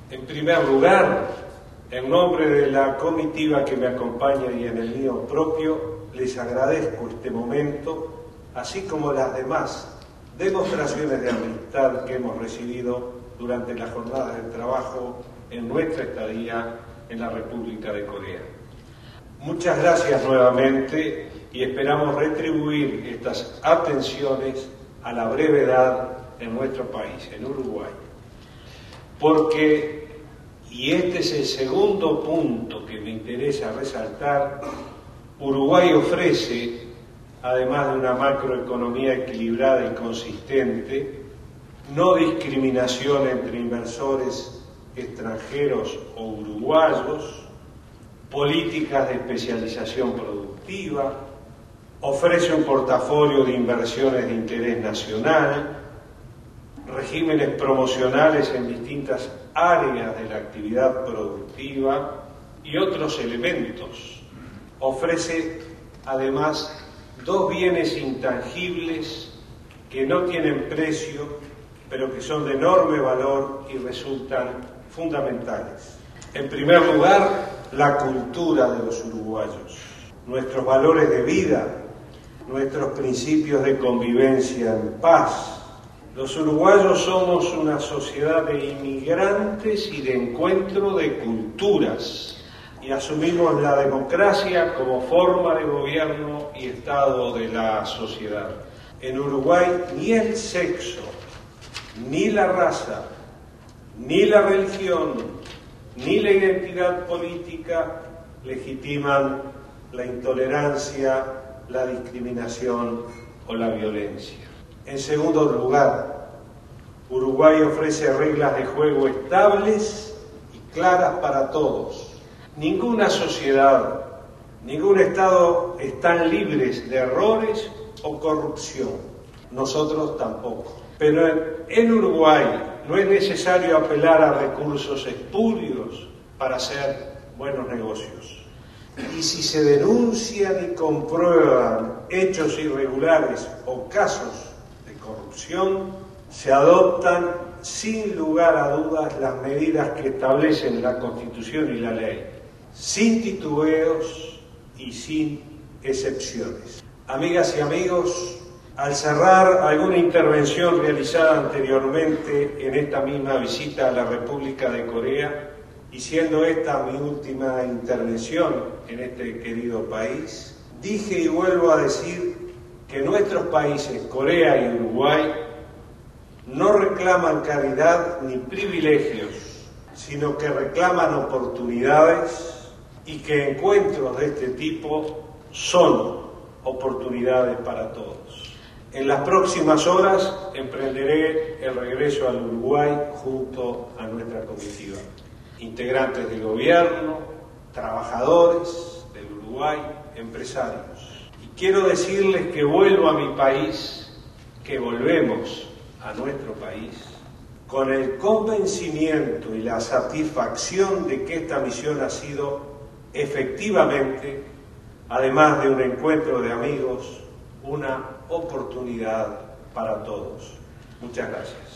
En primer lugar, en nombre de la comitiva que me acompaña y en el mío propio, les agradezco este momento, así como las demás demostraciones de amistad que hemos recibido durante las jornadas de trabajo en nuestra estadía en la República de Corea. Muchas gracias nuevamente y esperamos retribuir estas atenciones a la brevedad en nuestro país, en Uruguay. Porque, y este es el segundo punto que me interesa resaltar, Uruguay ofrece, además de una macroeconomía equilibrada y consistente, no discriminación entre inversores extranjeros o uruguayos, políticas de especialización productiva, ofrece un portafolio de inversiones de interés nacional, regímenes promocionales en distintas áreas de la actividad productiva y otros elementos. Ofrece además dos bienes intangibles que no tienen precio, pero que son de enorme valor y resultan fundamentales. En primer lugar, la cultura de los uruguayos, nuestros valores de vida, nuestros principios de convivencia en paz. Los uruguayos somos una sociedad de inmigrantes y de encuentro de culturas y asumimos la democracia como forma de gobierno y estado de la sociedad. En Uruguay ni el sexo, ni la raza, ni la religión, ni la identidad política legitiman la intolerancia, la discriminación o la violencia. En segundo lugar, Uruguay ofrece reglas de juego estables y claras para todos. Ninguna sociedad, ningún Estado están libres de errores o corrupción. Nosotros tampoco. Pero en Uruguay no es necesario apelar a recursos espurios para hacer buenos negocios. Y si se denuncian y comprueban hechos irregulares o casos de corrupción, se adoptan sin lugar a dudas las medidas que establecen la Constitución y la ley, sin titubeos y sin excepciones. Amigas y amigos, al cerrar alguna intervención realizada anteriormente en esta misma visita a la República de Corea, y siendo esta mi última intervención en este querido país, dije y vuelvo a decir que nuestros países, Corea y Uruguay, no reclaman caridad ni privilegios, sino que reclaman oportunidades y que encuentros de este tipo son oportunidades para todos. En las próximas horas emprenderé el regreso al Uruguay junto a nuestra comitiva. Integrantes del gobierno, trabajadores del Uruguay, empresarios. Y quiero decirles que vuelvo a mi país, que volvemos a nuestro país, con el convencimiento y la satisfacción de que esta misión ha sido efectivamente, además de un encuentro de amigos, una oportunidad para todos. Muchas gracias.